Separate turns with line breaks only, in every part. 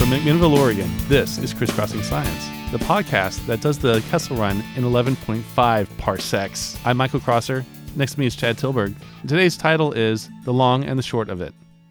From McMinnville, Oregon, this is Crisscrossing Science, the podcast that does the Kessel Run in 11.5 parsecs. I'm Michael Crosser. Next to me is Chad Tilburg. Today's title is The Long and the Short of It.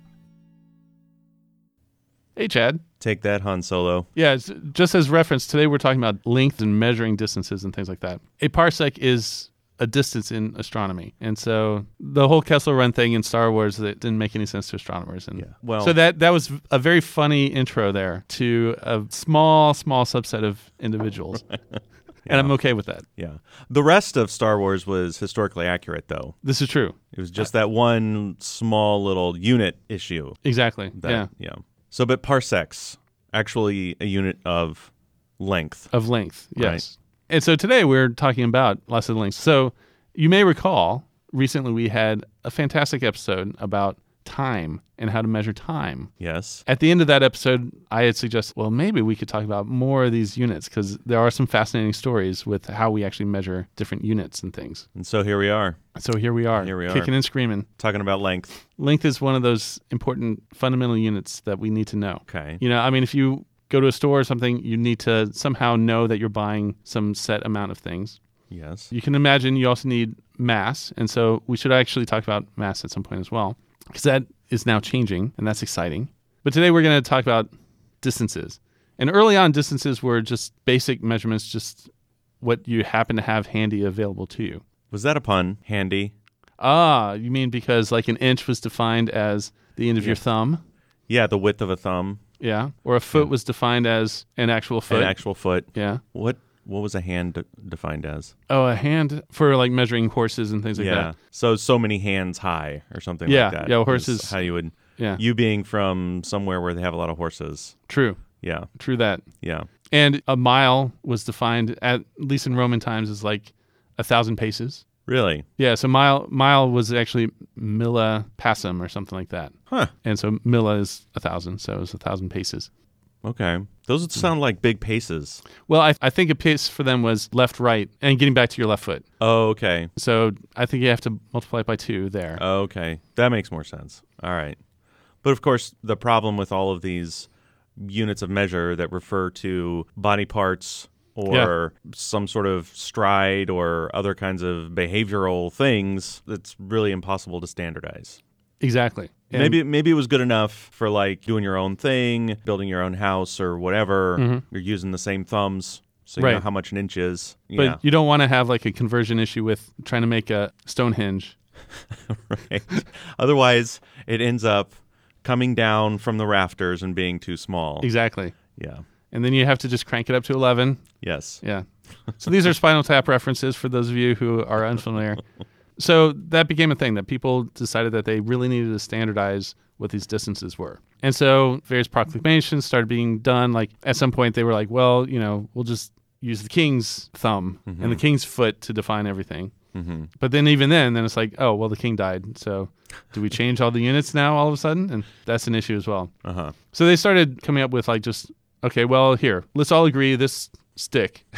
Hey, Chad.
Take that, Han Solo.
Yeah, just as reference, today we're talking about length and measuring distances and things like that. A parsec is a distance in astronomy. And so the whole Kessel Run thing in Star Wars, that didn't make any sense to astronomers. And so that was a very funny intro there to a small subset of individuals. And I'm okay with that.
Yeah. The rest of Star Wars was historically accurate, though.
This is true.
It was just that one small little unit issue.
Exactly.
Yeah. So, but parsecs, actually a unit of length.
Of length, yes.
Right.
And so today we're talking about lots of lengths. So you may recall, recently we had a fantastic episode about time and how to measure time.
Yes.
At the end of that episode, I had suggested, well, maybe we could talk about more of these units because there are some fascinating stories with how we actually measure different units and things.
And so here we are.
Here we are, kicking and screaming.
Talking about length.
Length is one of those important fundamental units that we need to know.
Okay.
You know, I mean, if you go to a store or something, you need to somehow know that you're buying some set amount of things.
Yes.
You can imagine you also need mass, and so we should actually talk about mass at some point as well, because that is now changing, and that's exciting. But today we're going to talk about distances. And early on, distances were just basic measurements, just what you happen to have handy available to you.
Was that a pun? Handy?
Ah, you mean because like an inch was defined as the end of your thumb?
Yeah, the width of a thumb.
Yeah. Or a foot was defined as an actual foot.
An actual foot.
Yeah.
What was a hand defined as?
Oh, a hand for like measuring horses and things like that.
So many hands high or something like that.
Yeah, horses.
How you would.
Yeah.
You being from somewhere where they have a lot of horses.
True.
Yeah.
True that.
Yeah.
And a mile was defined, at least in Roman times, as like 1,000 paces.
Really?
Yeah, so mile was actually milla passum or something like that.
Huh.
And so milla is 1,000, so it's 1,000 paces.
Okay. Those would sound like big paces.
Well, I think a pace for them was left, right, and getting back to your left foot.
Oh, okay.
So I think you have to multiply it by 2 there.
Oh, okay. That makes more sense. All right. But of course, the problem with all of these units of measure that refer to body parts or some sort of stride or other kinds of behavioral things, it's really impossible to standardize.
Exactly.
And maybe it was good enough for like doing your own thing, building your own house or whatever. Mm-hmm. You're using the same thumbs, so you know how much an inch is.
But you don't want to have like a conversion issue with trying to make a Stonehenge.
Right. Otherwise, it ends up coming down from the rafters and being too small.
Exactly.
Yeah.
And then you have to just crank it up to 11.
Yes.
Yeah. So these are Spinal Tap references for those of you who are unfamiliar. So that became a thing that people decided that they really needed to standardize what these distances were. And so various proclamations started being done. Like at some point they were like, well, you know, we'll just use the king's thumb and the king's foot to define everything. Mm-hmm. But then even then it's like, oh, well, the king died. So do we change all the units now all of a sudden? And that's an issue as well.
Uh-huh.
So they started coming up with like just, okay, well, here, let's all agree this stick,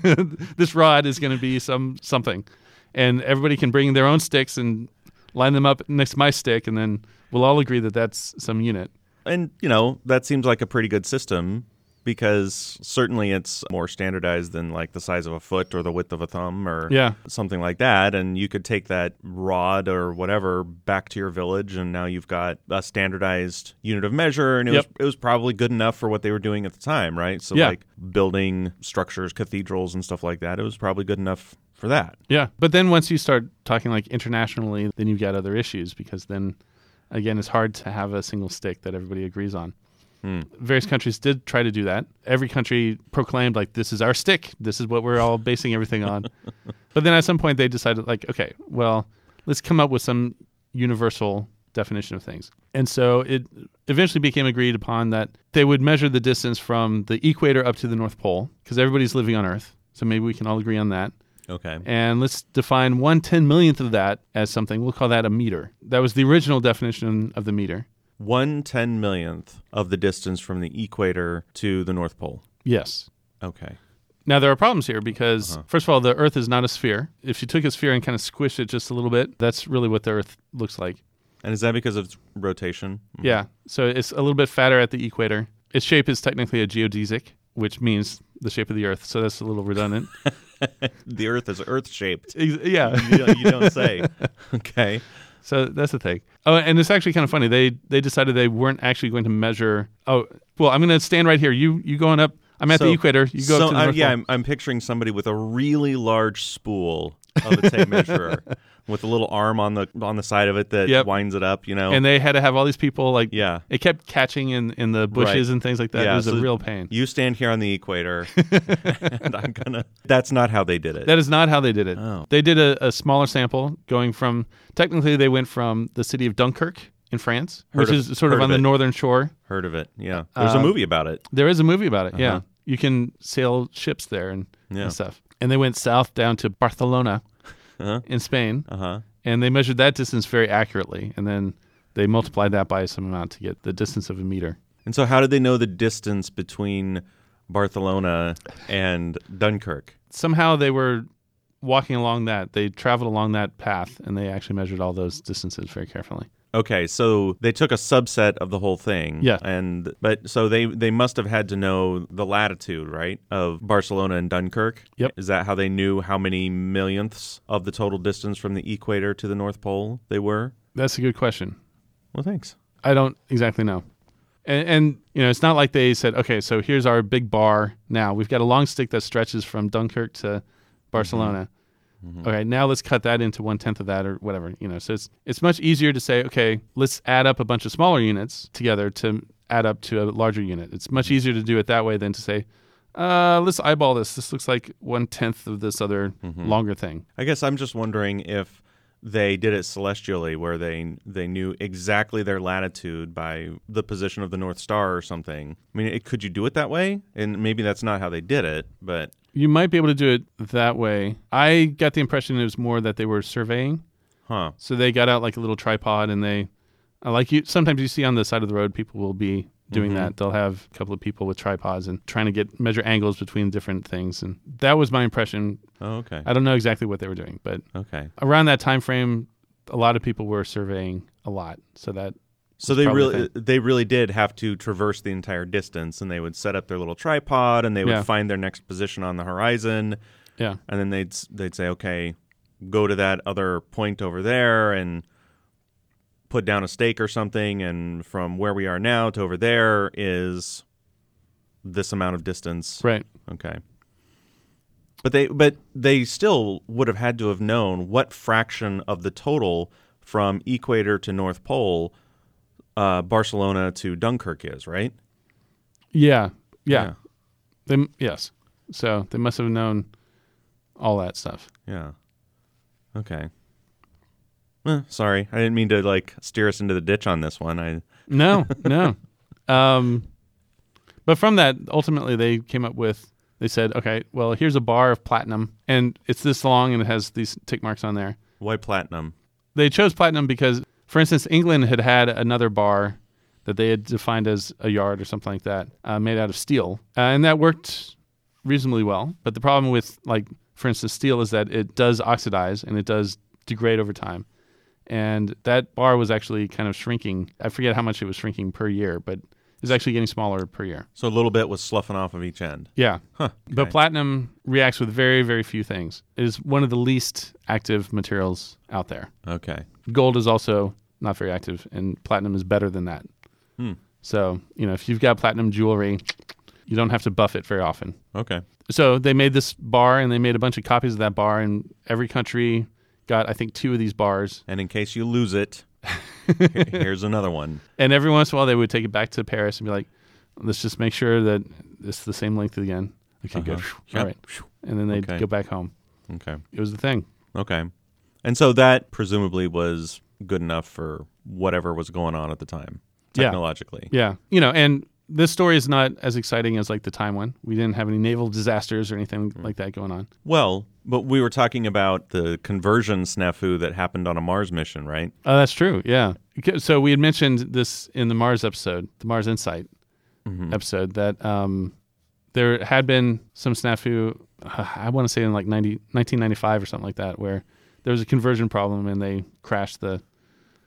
this rod is going to be something. And everybody can bring their own sticks and line them up next to my stick, and then we'll all agree that that's some unit.
And, you know, that seems like a pretty good system because certainly it's more standardized than like the size of a foot or the width of a thumb or something like that. And you could take that rod or whatever back to your village, and now you've got a standardized unit of measure, and it was probably good enough for what they were doing at the time, right? So like building structures, cathedrals and stuff like that, it was probably good enough for that.
Yeah. But then once you start talking like internationally, then you've got other issues because then, again, it's hard to have a single stick that everybody agrees on. Various countries did try to do that. Every country proclaimed, like, this is our stick. This is what we're all basing everything on. But then at some point they decided, like, okay, well, let's come up with some universal definition of things. And so it eventually became agreed upon that they would measure the distance from the equator up to the North Pole because everybody's living on Earth. So maybe we can all agree on that.
Okay.
And let's define 1/10,000,000th of that as something. We'll call that a meter. That was the original definition of the meter.
1/10,000,000th of the distance from the equator to the North Pole.
Yes.
Okay.
Now, there are problems here because, first of all, the Earth is not a sphere. If you took a sphere and kind of squished it just a little bit, that's really what the Earth looks like.
And is that because of its rotation?
Yeah. So it's a little bit fatter at the equator. its shape is technically a geodesic, which means the shape of the Earth. So that's a little redundant.
The Earth is Earth-shaped.
Yeah.
You don't say. Okay.
So that's the thing. Oh, and it's actually kind of funny. They decided they weren't actually going to measure. Oh, well, I'm going to stand right here. You going up. I'm at the equator. You go up to the North Pole.
I'm picturing somebody with a really large spool of a tape measurer with a little arm on the side of it that winds it up,
And they had to have all these people it kept catching in the bushes and things like that. It was a real pain.
You stand here on the equator and that's not how they did it.
That is not how they did it.
Oh.
They did a smaller sample technically they went from the city of Dunkirk in France, which is sort of on the northern shore.
Heard of it, yeah. There's a movie about it.
There is a movie about it, yeah. You can sail ships there and stuff. And they went south down to Barcelona in Spain, and they measured that distance very accurately. And then they multiplied that by some amount to get the distance of a meter.
And so how did they know the distance between Barcelona and Dunkirk?
Somehow they were walking along that. They traveled along that path, and they actually measured all those distances very carefully.
Okay, so they took a subset of the whole thing.
Yeah.
But so they must have had to know the latitude, right, of Barcelona and Dunkirk?
Yep.
Is that how they knew how many millionths of the total distance from the equator to the North Pole they were?
That's a good question.
Well, thanks.
I don't exactly know. And it's not like they said, okay, so here's our big bar now. We've got a long stick that stretches from Dunkirk to Barcelona. Mm-hmm. Okay, now let's cut that into 1/10 of that or whatever. So it's much easier to say, okay, let's add up a bunch of smaller units together to add up to a larger unit. It's much easier to do it that way than to say, let's eyeball this. This looks like 1/10 of this other longer thing.
I guess I'm just wondering if they did it celestially, where they knew exactly their latitude by the position of the North Star or something. I mean, could you do it that way? And maybe that's not how they did it, but...
You might be able to do it that way. I got the impression it was more that they were surveying.
Huh.
So they got out like a little tripod, and sometimes you see on the side of the road, people will be doing that. They'll have a couple of people with tripods and trying to measure angles between different things. And that was my impression.
Oh, okay.
I don't know exactly what they were doing, but around that time frame, a lot of people were surveying a lot. So they
really did have to traverse the entire distance, and they would set up their little tripod, and they would find their next position on the horizon.
Yeah.
And then they'd say, okay, go to that other point over there and put down a stake or something, and from where we are now to over there is this amount of distance.
Right.
Okay. But they still would have had to have known what fraction of the total from equator to North Pole Barcelona to Dunkirk is, right?
Yeah. Yes. So they must have known all that stuff.
Yeah. Okay. Sorry, I didn't mean to steer us into the ditch on this one.
No. But from that, ultimately, they said, okay, well, here's a bar of platinum, and it's this long, and it has these tick marks on there.
Why platinum?
They chose platinum because, for instance, England had another bar that they had defined as a yard or something like that, made out of steel, and that worked reasonably well. But the problem with, for instance, steel is that it does oxidize, and it does degrade over time. And that bar was actually kind of shrinking. I forget how much it was shrinking per year, but it was actually getting smaller per year.
So a little bit was sloughing off of each end.
Yeah.
Huh. Okay.
But platinum reacts with very, very few things. It is one of the least active materials out there.
Okay.
Gold is also not very active, and platinum is better than that. So, if you've got platinum jewelry, you don't have to buff it very often.
Okay.
So they made this bar, and they made a bunch of copies of that bar, and every country got, I think, 2 of these bars.
And in case you lose it, here's another one.
And every once in a while, they would take it back to Paris and be like, let's just make sure that it's the same length again. Okay, good.
Yep.
All right. And then they'd go back home.
Okay.
It was the thing.
Okay. And so that presumably was good enough for whatever was going on at the time, technologically.
Yeah. And this story is not as exciting as the time one. We didn't have any naval disasters or anything like that going on.
Well, but we were talking about the conversion snafu that happened on a Mars mission, right?
Oh, that's true. Yeah. So we had mentioned this in the Mars episode, the Mars Insight episode, that there had been some snafu, I want to say in 1995 or something like that, where there was a conversion problem and they crashed the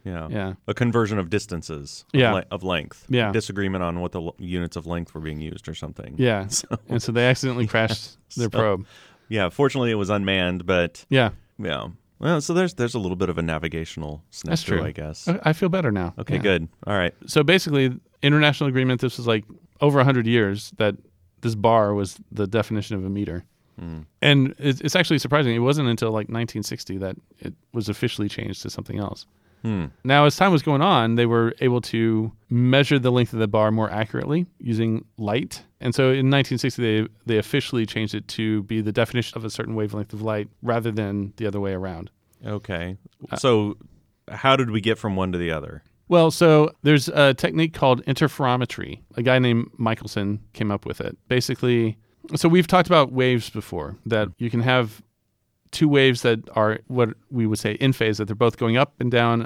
Yeah.
Yeah.
A conversion of distances of length.
Yeah.
Disagreement on what the units of length were being used or something.
Yeah. And so they accidentally crashed their probe.
Yeah. Fortunately, it was unmanned, but
yeah.
Well, so there's a little bit of a navigational snafu, I guess.
I feel better now.
Okay, good. All right.
So basically, international agreement, this was like over 100 years that this bar was the definition of a meter. And it's actually surprising. It wasn't until like 1960 that it was officially changed to something else. Now, as time was going on, they were able to measure the length of the bar more accurately using light. And so in 1960, they officially changed it to be the definition of a certain wavelength of light rather than the other way around.
Okay. So how did we get from one to the other?
Well, so there's a technique called interferometry. A guy named Michelson came up with it. Basically, so we've talked about waves before, that you can have two waves that are what we would say in phase, that they're both going up and down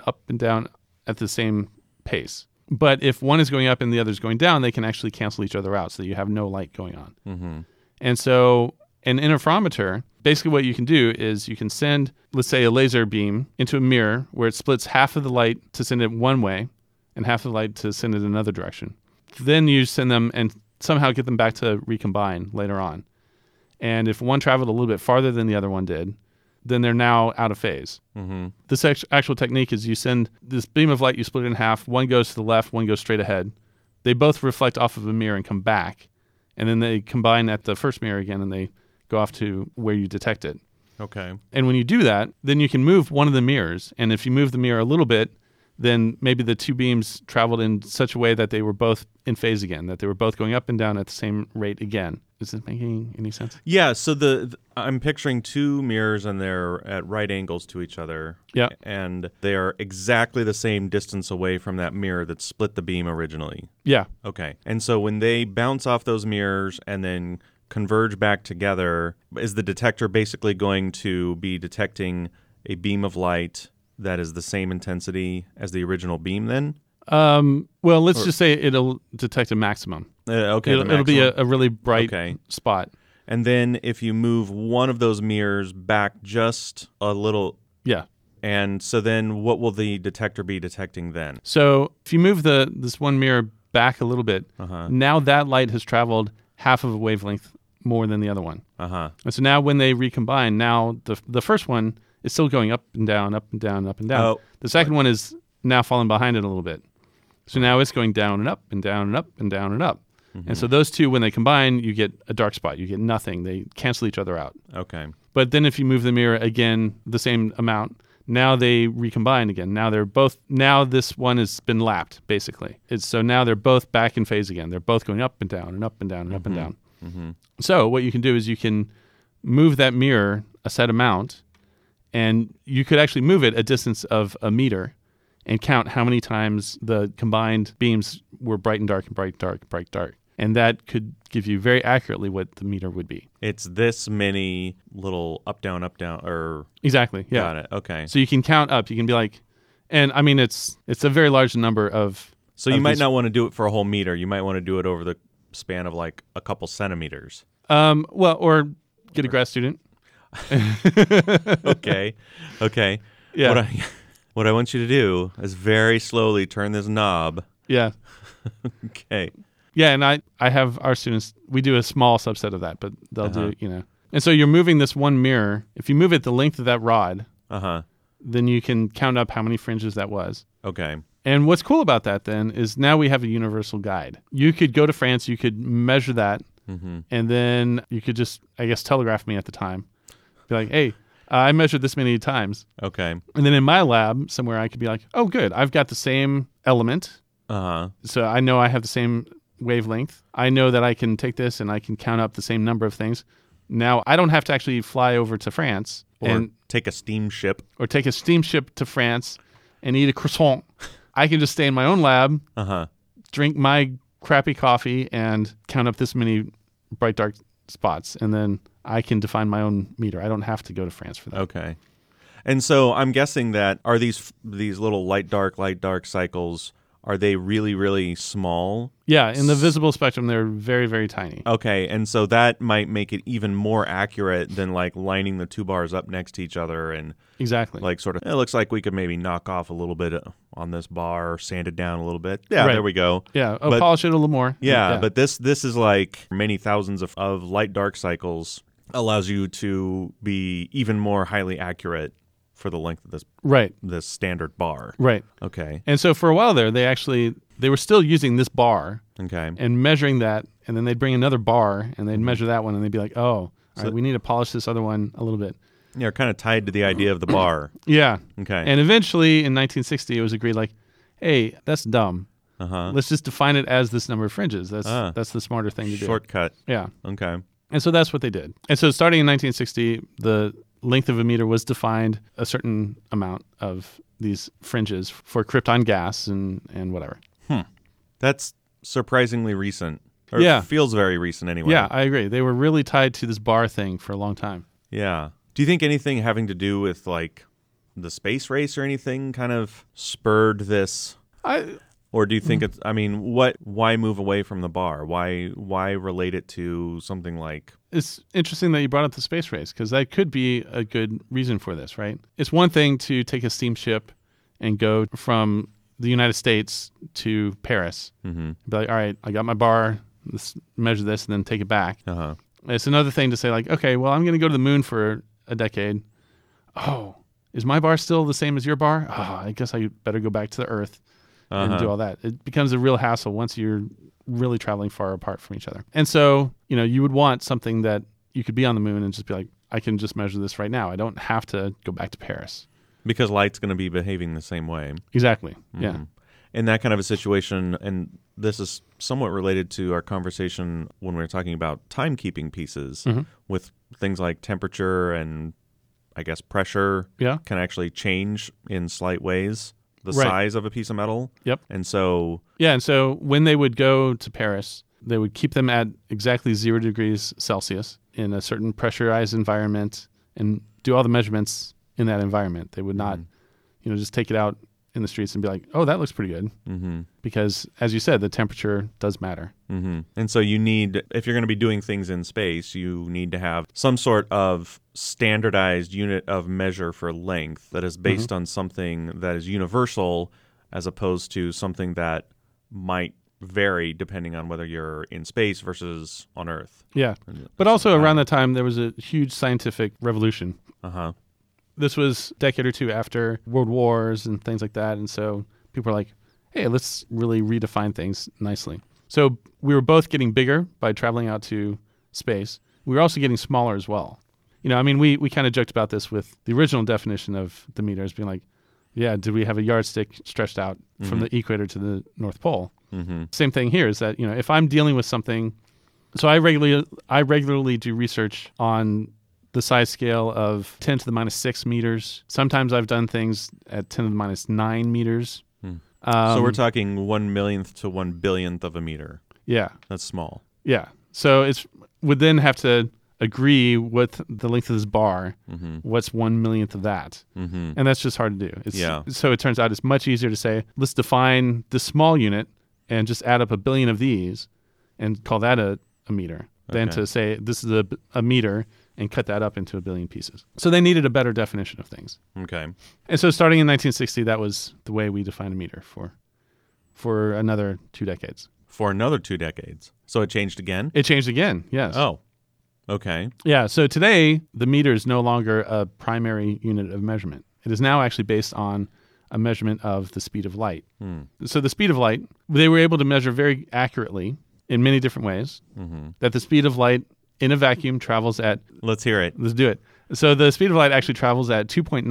at the same pace. But if one is going up and the other is going down, they can actually cancel each other out so that you have no light going on. Mm-hmm. And so an interferometer, basically what you can do is you can send, let's say, a laser beam into a mirror where it splits half of the light to send it one way and half of the light to send it another direction. Then you send them and somehow get them back to recombine later on. And if one traveled a little bit farther than the other one did, then they're now out of phase. Mm-hmm. This actual technique is you send this beam of light, you split it in half, one goes to the left, one goes straight ahead. They both reflect off of a mirror and come back. And then they combine at the first mirror again and they go off to where you detect it.
Okay.
And when you do that, then you can move one of the mirrors. And if you move the mirror a little bit, then maybe the two beams traveled in such a way that they were both in phase again, that they were both going up and down at the same rate again. Is this making any sense?
Yeah, so I'm picturing two mirrors and they're at right angles to each other.
Yeah.
And they are exactly the same distance away from that mirror that split the beam originally.
Yeah.
Okay. And so when they bounce off those mirrors and then converge back together, is the detector basically going to be detecting a beam of light that is the same intensity as the original beam then?
Well, let's just say it'll detect a maximum.
Okay,
it'll be a really bright spot.
And then if you move one of those mirrors back just a little...
Yeah.
And so then what will the detector be detecting then?
So if you move this one mirror back a little bit, now that light has traveled half of a wavelength more than the other one. And so now when they recombine, now the first one is still going up and down, up and down, up and down.
Oh.
The second one is now falling behind it a little bit. So now it's going down and up and down and up and down and up. Mm-hmm. And so those two, when they combine, you get a dark spot. You get nothing. They cancel each other out.
Okay.
But then if you move the mirror again, the same amount, now they recombine again. Now this one has been lapped, basically. So now they're both back in phase again. They're both going up and down and up and down and up and down. Mm-hmm. So what you can do is you can move that mirror a set amount, and you could actually move it a distance of a meter and count how many times the combined beams were bright and dark and bright, dark, bright, dark. And that could give you very accurately what the meter would be.
It's this many little up, down, or...
Exactly, yeah.
Got it, okay.
So you can count up. You can be like... And, I mean, it's a very large number of...
So you might not want to do it for a whole meter. You might want to do it over the span of, like, a couple centimeters.
Well, or get a grad student.
Okay.
Yeah.
What I want you to do is very slowly turn this knob.
Yeah.
Okay.
Yeah, and I have our students, we do a small subset of that, but they'll do, And so you're moving this one mirror. If you move it the length of that rod, then you can count up how many fringes that was.
Okay.
And what's cool about that then is now we have a universal guide. You could go to France, you could measure that, and then you could just, I guess, telegraph me at the time. Be like, hey, I measured this many times.
Okay.
And then in my lab somewhere, I could be like, oh, good. I've got the same element. So I know I have the same wavelength. I know that I can take this and I can count up the same number of things. Now, I don't have to actually fly over to France.
Or take a steamship.
Or take a steamship to France and eat a croissant. I can just stay in my own lab, drink my crappy coffee, and count up this many bright, dark spots. And then I can define my own meter. I don't have to go to France for that.
Okay. And so I'm guessing that are these little light dark cycles, are they really, really small?
Yeah, in the visible spectrum, they're very, very tiny.
Okay, and so that might make it even more accurate than like lining the two bars up next to each other and
exactly
like sort of, it looks like we could maybe knock off a little bit on this bar, sand it down a little bit. Yeah,
right.
There we go.
Yeah, polish it a little more.
Yeah, but this is like many thousands of light dark cycles allows you to be even more highly accurate for the length of this standard bar.
Right.
Okay.
And so for a while there, they were still using this bar.
Okay.
And measuring that, and then they'd bring another bar and they'd measure that one, and they'd be like, "Oh, all right, we need to polish this other one a little bit."
Yeah, kind of tied to the idea of the bar.
Yeah.
Okay.
And eventually, in 1960, it was agreed like, "Hey, that's dumb. Let's just define it as this number of fringes. That's the smarter thing to do."
Shortcut.
Yeah.
Okay.
And so that's what they did. And so starting in 1960, the length of a meter was defined a certain amount of these fringes for krypton gas and whatever.
That's surprisingly recent. Or feels very recent anyway.
Yeah, I agree. They were really tied to this bar thing for a long time.
Yeah. Do you think anything having to do with like the space race or anything kind of spurred this? Or do you think it's, I mean, why move away from the bar? Why relate it to something like?
It's interesting that you brought up the space race, because that could be a good reason for this, right? It's one thing to take a steamship and go from the United States to Paris. Mm-hmm. Be like, all right, I got my bar, let's measure this and then take it back. Uh-huh. It's another thing to say like, okay, well, I'm going to go to the moon for a decade. Oh, is my bar still the same as your bar? Oh, I guess I better go back to the Earth. And do all that. It becomes a real hassle once you're really traveling far apart from each other. And so, you would want something that you could be on the moon and just be like, I can just measure this right now. I don't have to go back to Paris.
Because light's going to be behaving the same way.
Exactly. Mm-hmm. Yeah.
In that kind of a situation, and this is somewhat related to our conversation when we were talking about timekeeping pieces with things like temperature and, I guess, pressure can actually change in slight ways. The size of a piece of metal.
Yep.
And so...
Yeah, and so when they would go to Paris, they would keep them at exactly 0 degrees Celsius in a certain pressurized environment and do all the measurements in that environment. They would not, just take it out in the streets and be like, oh, that looks pretty good. Mm-hmm. Because, as you said, the temperature does matter.
Mm-hmm. And so you need, if you're going to be doing things in space, you need to have some sort of standardized unit of measure for length that is based on something that is universal as opposed to something that might vary depending on whether you're in space versus on Earth.
Yeah. But also around that time, there was a huge scientific revolution. Uh-huh. This was a decade or two after World Wars and things like that. And so people were like, hey, let's really redefine things nicely. So we were both getting bigger by traveling out to space. We were also getting smaller as well. We kind of joked about this with the original definition of the meter as being like, yeah, did we have a yardstick stretched out from the equator to the North Pole? Mm-hmm. Same thing here is that, if I'm dealing with something, so I regularly do research on the size scale of 10 to the minus 6 meters. Sometimes I've done things at 10 to the minus 9 meters.
So we're talking 1 millionth to 1 billionth of a meter.
Yeah.
That's small.
Yeah. So it would then have to agree with the length of this bar. Mm-hmm. What's 1 millionth of that? Mm-hmm. And that's just hard to do. So it turns out it's much easier to say, let's define this small unit and just add up a billion of these and call that a meter than to say this is a meter and cut that up into a billion pieces. So they needed a better definition of things.
Okay.
And so starting in 1960, that was the way we defined a meter for another 2 decades.
For another 2 decades. So it changed again?
It changed again, yes.
Oh, okay.
Yeah, so today, the meter is no longer a primary unit of measurement. It is now actually based on a measurement of the speed of light. So the speed of light, they were able to measure very accurately in many different ways that the speed of light in a vacuum travels at...
Let's hear it.
Let's do it. So the speed of light actually travels at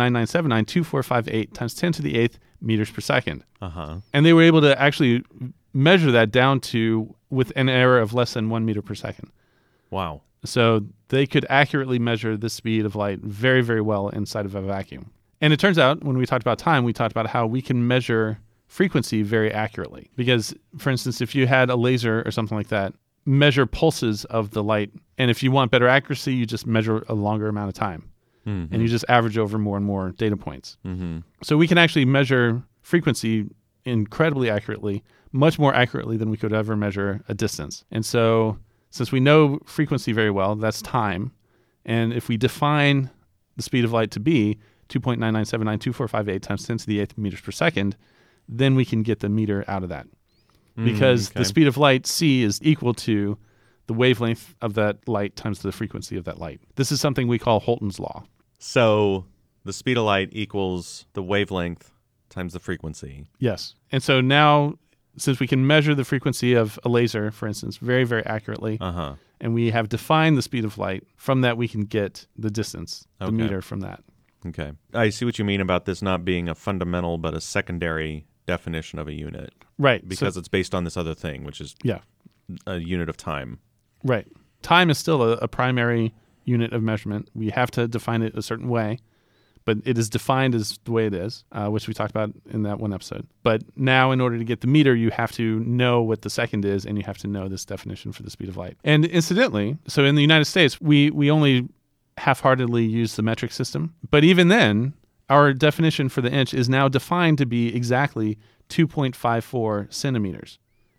2.99792458 times 10 to the 8th meters per second. Uh-huh. And they were able to actually measure that down to with an error of less than 1 meter per second.
Wow.
So they could accurately measure the speed of light very, very well inside of a vacuum. And it turns out, when we talked about time, we talked about how we can measure frequency very accurately. Because, for instance, if you had a laser or something like that, measure pulses of the light. And if you want better accuracy, you just measure a longer amount of time. Mm-hmm. And you just average over more and more data points. Mm-hmm. So we can actually measure frequency incredibly accurately, much more accurately than we could ever measure a distance. And so since we know frequency very well, that's time. And if we define the speed of light to be 2.9979245 times 10 to the 8th meters per second, then we can get the meter out of that. Because the speed of light, c, is equal to the wavelength of that light times the frequency of that light. This is something we call Holton's law.
So the speed of light equals the wavelength times the frequency.
Yes. And so now, since we can measure the frequency of a laser, for instance, very, very accurately, and we have defined the speed of light, from that we can get the distance, the meter from that.
Okay. I see what you mean about this not being a fundamental but a secondary definition of a unit.
Right.
Because it's based on this other thing, which is a unit of time.
Right. Time is still a primary unit of measurement. We have to define it a certain way, but it is defined as the way it is, which we talked about in that one episode. But now, in order to get the meter, you have to know what the second is, and you have to know this definition for the speed of light. And incidentally, so in the United States, we only half-heartedly use the metric system. But even then, our definition for the inch is now defined to be exactly 2.54 centimeters.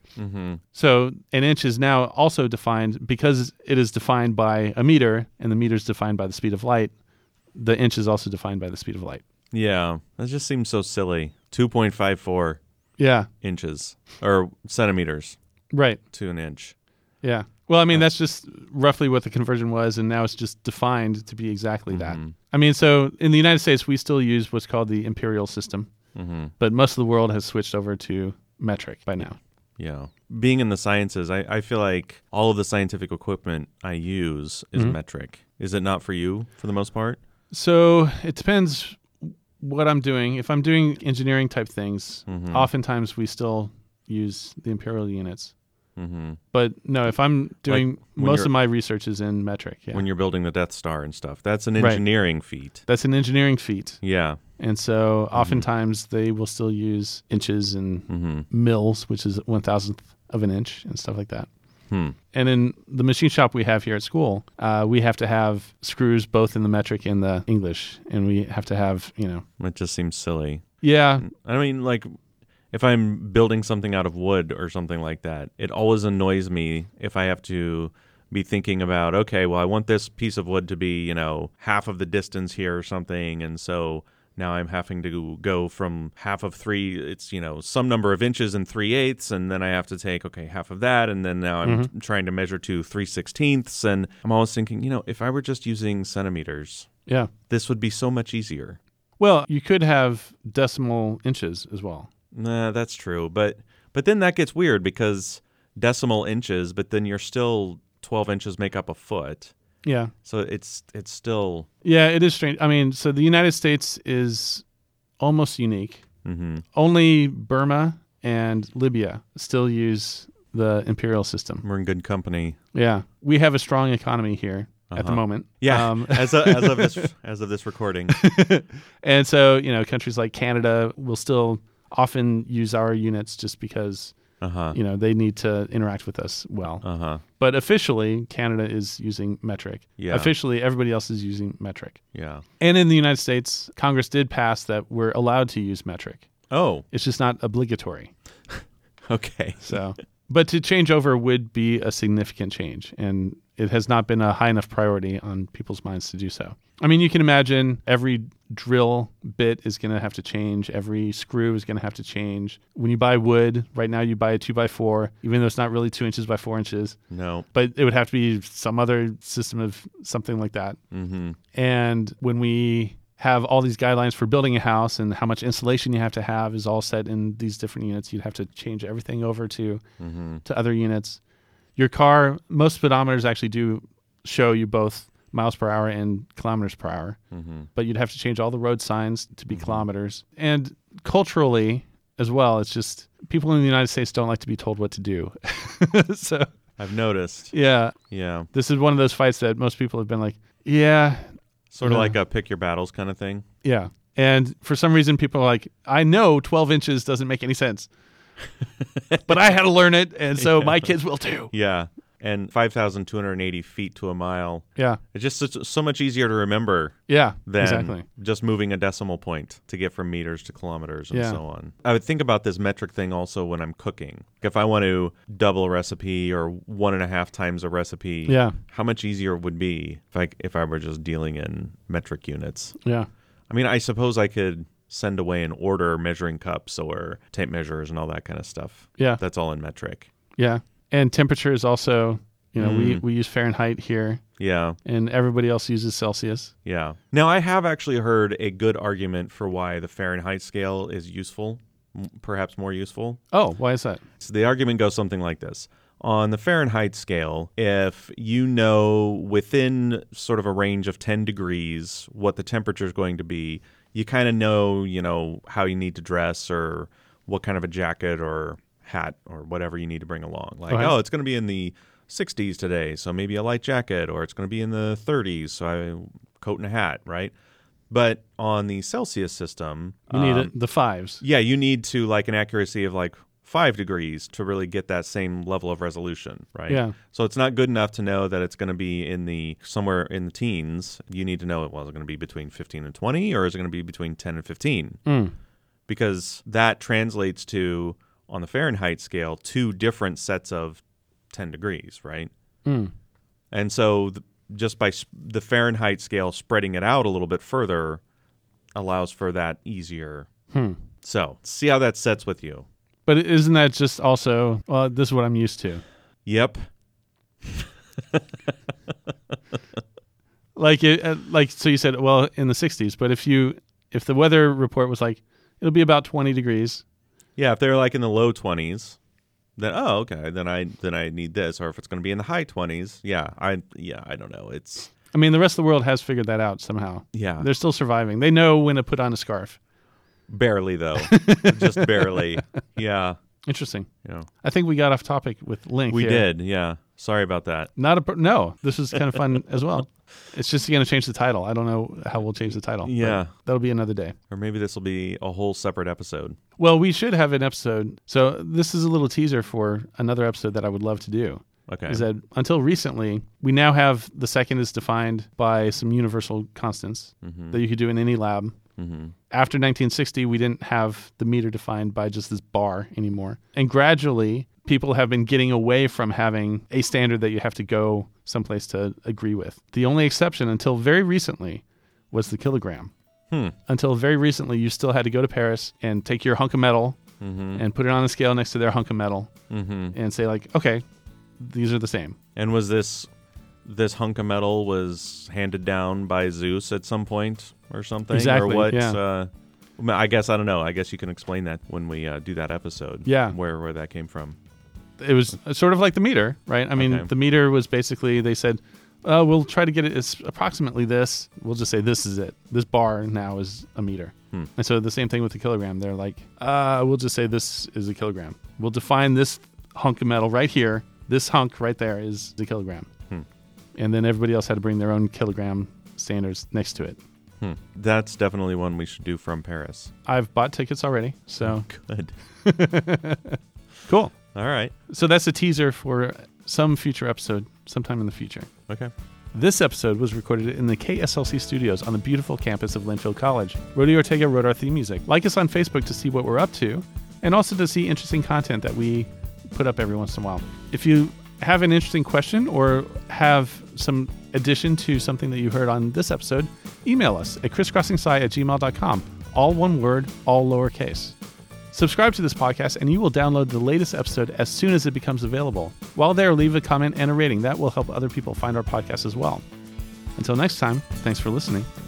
So an inch is now also defined, because it is defined by a meter, and the meter is defined by the speed of light. The inch is also defined by the speed of light.
Yeah, that just seems so silly. 2.54 inches, or centimeters.
Right.
To an inch.
Yeah. Well, I mean, that's just roughly what the conversion was, and now it's just defined to be exactly that. I mean, so in the United States, we still use what's called the imperial system, but most of the world has switched over to metric by now.
Yeah. Being in the sciences, I feel like all of the scientific equipment I use is metric. Is it not for you, for the most part?
So it depends what I'm doing. If I'm doing engineering type things, oftentimes we still use the imperial units. But no, if I'm doing most of my research is in metric. Yeah.
When you're building the Death Star and stuff, that's an engineering feat.
That's an engineering feat.
Yeah.
And so oftentimes they will still use inches and mils, which is 1,000th of an inch and stuff like that. And in the machine shop we have here at school, we have to have screws both in the metric and the English, and we have to have,
It just seems silly.
Yeah.
I mean, like, if I'm building something out of wood or something like that, it always annoys me if I have to be thinking about, okay, well, I want this piece of wood to be, half of the distance here or something, and so now I'm having to go from half of 3, it's, some number of inches and 3/8, and then I have to take, half of that, and then now I'm trying to measure to 3/16, and I'm always thinking, if I were just using centimeters, this would be so much easier.
Well, you could have decimal inches as well.
Nah, that's true, but then that gets weird, because decimal inches, but then you're still 12 inches make up a foot.
Yeah.
So it's still...
Yeah, it is strange. I mean, so the United States is almost unique. Only Burma and Libya still use the imperial system.
We're in good company.
Yeah. We have a strong economy here at the moment.
Yeah, as of this recording.
And so, countries like Canada will still often use our units just because they need to interact with us well. But officially, Canada is using metric.
Yeah.
Officially, everybody else is using metric.
Yeah.
And in the United States, Congress did pass that we're allowed to use metric.
Oh.
It's just not obligatory.
Okay.
So, but to change over would be a significant change, and it has not been a high enough priority on people's minds to do so. I mean, you can imagine every drill bit is going to have to change. Every screw is going to have to change. When you buy wood, right now you buy a 2x4, even though it's not really 2 inches by 4 inches.
No.
But it would have to be some other system of something like that. And when we have all these guidelines for building a house and how much insulation you have to have is all set in these different units, you'd have to change everything over to other units. Your car, most speedometers actually do show you both miles per hour and kilometers per hour, but you'd have to change all the road signs to be kilometers. And culturally as well, it's just people in the United States don't like to be told what to do. So
I've noticed.
Yeah.
Yeah.
This is one of those fights that most people have been like, yeah.
Sort of like a pick your battles kind of thing.
Yeah. And for some reason, people are like, I know 12 inches doesn't make any sense, but I had to learn it, and so my kids will too.
Yeah. and 5,280 feet to a mile.
Yeah.
It's just so much easier to remember than just moving a decimal point to get from meters to kilometers and so on. I would think about this metric thing also when I'm cooking. If I want to double a recipe or 1.5 times a recipe, how much easier it would be if I were just dealing in metric units.
Yeah.
I mean, I suppose I could send away an order measuring cups or tape measures and all that kind of stuff.
Yeah.
That's all in metric.
Yeah. And temperature is also, we use Fahrenheit here.
Yeah.
And everybody else uses Celsius.
Yeah. Now, I have actually heard a good argument for why the Fahrenheit scale is useful, perhaps more useful.
Oh, why is that?
So the argument goes something like this. On the Fahrenheit scale, if you know within sort of a range of 10 degrees what the temperature is going to be, you kind of know, how you need to dress or what kind of a jacket or hat or whatever you need to bring along. Like, it's going to be in the 60s today, so maybe a light jacket, or it's going to be in the 30s, so a coat and a hat, right? But on the Celsius system...
You need the fives.
Yeah, you need to like an accuracy of like 5 degrees to really get that same level of resolution, right?
Yeah.
So it's not good enough to know that it's going to be somewhere in the teens. You need to know, is it going to be between 15 and 20, or is it going to be between 10 and 15? Because that translates to, on the Fahrenheit scale, 2 different sets of 10 degrees, right? And so just by the Fahrenheit scale spreading it out a little bit further allows for that easier. So see how that sets with you.
But isn't that just also, this is what I'm used to?
Yep.
So you said, well, in the 60s, but if the weather report was like, it'll be about 20 degrees.
Yeah, if they're like in the low 20s, then then I need this. Or if it's going to be in the high 20s, I don't know.
I mean, the rest of the world has figured that out somehow.
Yeah.
They're still surviving. They know when to put on a scarf.
Barely, though. Just barely. Yeah.
Interesting.
Yeah.
I think we got off topic with Link.
We did, yeah. Sorry about that.
No, this is kind of fun as well. It's just going to change the title. I don't know how we'll change the title.
Yeah.
That'll be another day.
Or maybe this will be a whole separate episode.
Well, we should have an episode. So this is a little teaser for another episode that I would love to do.
Okay.
Is that until recently, we now have the second is defined by some universal constants that you could do in any lab. After 1960, we didn't have the meter defined by just this bar anymore. And gradually, people have been getting away from having a standard that you have to go someplace to agree with. The only exception until very recently was the kilogram. Until very recently, you still had to go to Paris and take your hunk of metal and put it on a scale next to their hunk of metal and say like, okay, these are the same.
And was this hunk of metal was handed down by Zeus at some point or something?
Exactly,
Or what?
yeah.
I guess, I don't know. I guess you can explain that when we do that episode.
Yeah.
Where that came from.
It was sort of like the meter, right? I mean, the meter was basically, they said, we'll try to get it as approximately this. We'll just say this is it. This bar now is a meter. And so the same thing with the kilogram. They're like, we'll just say this is a kilogram. We'll define this hunk of metal right here. This hunk right there is the kilogram. And then everybody else had to bring their own kilogram standards next to it.
That's definitely one we should do from Paris.
I've bought tickets already, so.
Good.
Cool.
All right.
So that's a teaser for some future episode sometime in the future.
Okay.
This episode was recorded in the KSLC studios on the beautiful campus of Linfield College. Rody Ortega wrote our theme music. Like us on Facebook to see what we're up to, and also to see interesting content that we put up every once in a while. If you have an interesting question or have some addition to something that you heard on this episode, email us at crisscrossingsci@gmail.com. All one word, all lowercase. Subscribe to this podcast and you will download the latest episode as soon as it becomes available. While there, leave a comment and a rating. That will help other people find our podcast as well. Until next time, thanks for listening.